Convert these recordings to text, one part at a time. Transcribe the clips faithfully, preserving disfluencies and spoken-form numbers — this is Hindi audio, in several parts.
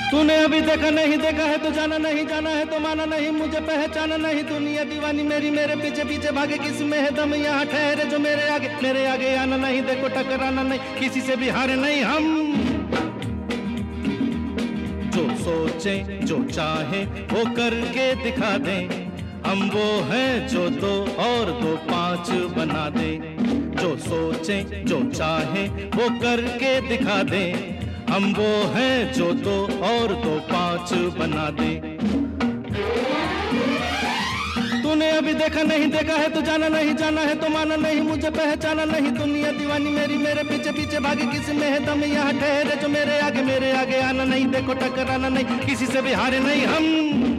तूने अभी देखा नहीं देखा है तो जाना नहीं जाना है तो माना नहीं, मुझे पहचाना नहीं, दुनिया दीवानी मेरी मेरे पीछे पीछे भागे, किस में है दम यहाँ ठहरे जो मेरे आगे मेरे आगे आना नहीं, देखो टकराना नहीं, किसी से भी हारे नहीं हम। जो सोचे जो चाहे वो करके दिखा दे, हम वो हैं जो दो और दो पांच बना दे। जो सोचे जो चाहे वो करके दिखा दे, हम वो हैं जो दो और दो पांच बना दे। तूने अभी देखा नहीं देखा है तो जाना नहीं जाना है तो माना नहीं, मुझे पहचाना नहीं, दुनिया दीवानी मेरी मेरे पीछे पीछे भागे, किसी में है दम यहाँ ठहरे जो मेरे आगे मेरे आगे आना नहीं, देखो टकराना नहीं, किसी से भी हारे नहीं हम।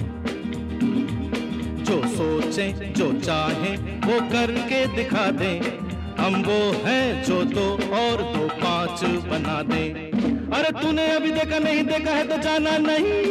जो सोचे जो चाहे वो करके दिखा दे, हम वो हैं जो दो और दो पांच बना दे। अरे तूने अभी देखा नहीं देखा है तो जाना नहीं।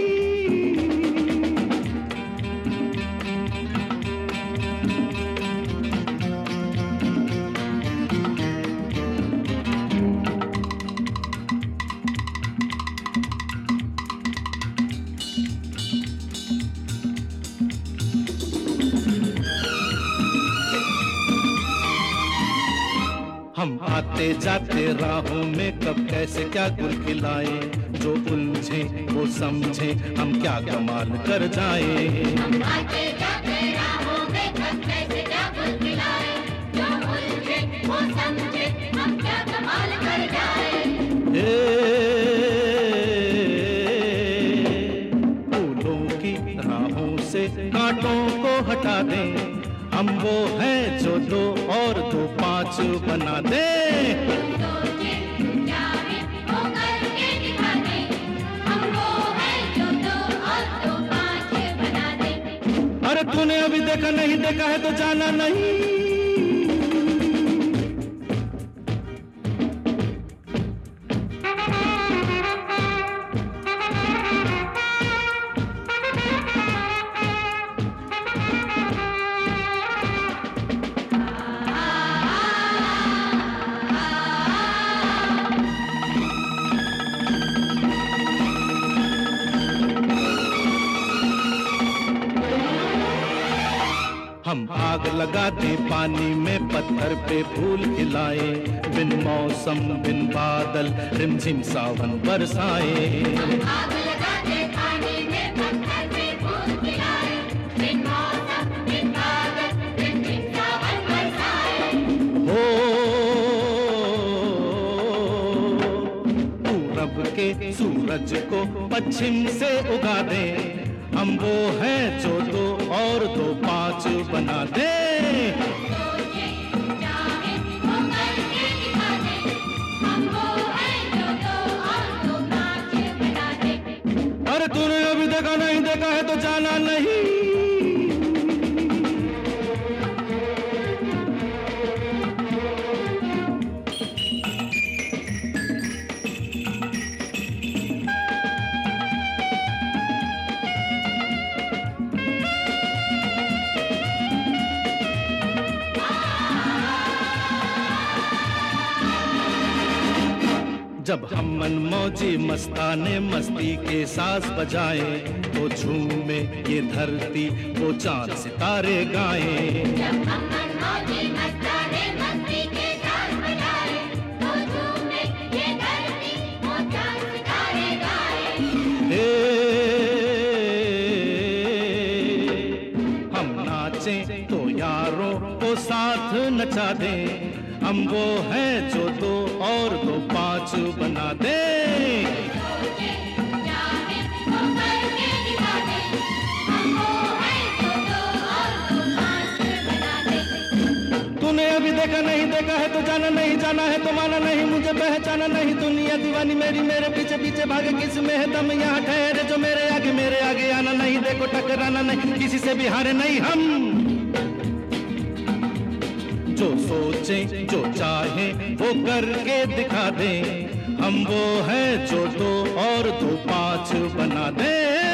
हम आते जाते राहों में कब कैसे क्या गुल खिलाए, जो उलझे वो समझे हम क्या कमाल कर जाए। हम आते जाते राहों में कब कैसे क्या गुल खिलाए, जो उलझे वो समझे हम क्या कमाल कर जाए। फूलों की राहों से कांटों को हटा दें, हम वो हैं जो दो और दो पांच बना दे। सोचे चाहे वो करके दिखा दे, हम वो हैं जो दो और दो पांच बना दे। अरे तूने अभी देखा नहीं देखा है तो जाना नहीं। हम आग लगा दे पानी में, पत्थर पे फूल खिलाए, बिन मौसम बिन बादल रिमझिम सावन बरसाए। आग लगा दे पानी में, पत्थर पे फूल खिलाए, बिन मौसम बिन बादल रिमझिम सावन बरसाए। हो पूरब के सूरज को पश्चिम से उगा दे, हम वो हैं जो दो और दो पांच बना दे। सोचे चाहे वो करके दिखा दे, हम वो हैं जो दो और दो पांच बना दे। अरे तूने अभी देखा नहीं देखा है तो जाना नहीं। जब हम मनमौजी मस्ताने मस्ती के साज बजाए, तो झूमे ये धरती वो चांद सितारे गाए। जब हम मनमौजी मस्ताने मस्ती के साज बजाए, तो झूमे ये धरती वो चांद सितारे गाए। हे हम नाचे तो यारों को साथ नचा दे, हम वो हैं जो दो और दो पांच बना दे। सोचे चाहे वो करके दिखा दे, हम वो हैं जो दो और दो पांच बना दे। तूने अभी देखा नहीं देखा है तो जाना नहीं जाना है तो माना नहीं, मुझे पहचाना नहीं, दुनिया दीवानी मेरी मेरे पीछे पीछे भागे, किस में है दम यहाँ ठहरे जो मेरे आगे मेरे आगे आना नहीं, देखो टकराना नहीं, किसी से भी हारे नहीं हम। जो सोचे जो चाहे वो करके दिखा दे, हम वो हैं जो दो और दो पांच बना दे।